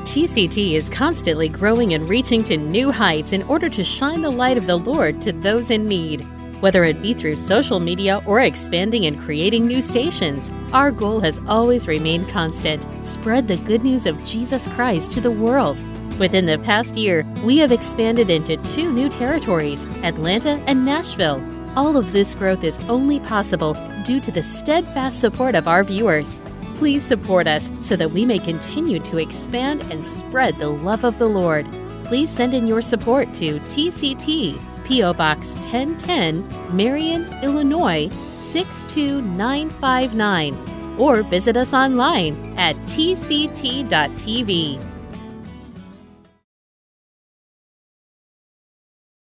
TCT is constantly growing and reaching to new heights in order to shine the light of the Lord to those in need. Whether it be through social media or expanding and creating new stations, our goal has always remained constant: spread the good news of Jesus Christ to the world. Within the past year, we have expanded into 2 new territories, Atlanta and Nashville. All of this growth is only possible due to the steadfast support of our viewers. Please support us so that we may continue to expand and spread the love of the Lord. Please send in your support to TCT, P.O. Box 1010, Marion, Illinois 62959, or visit us online at tct.tv.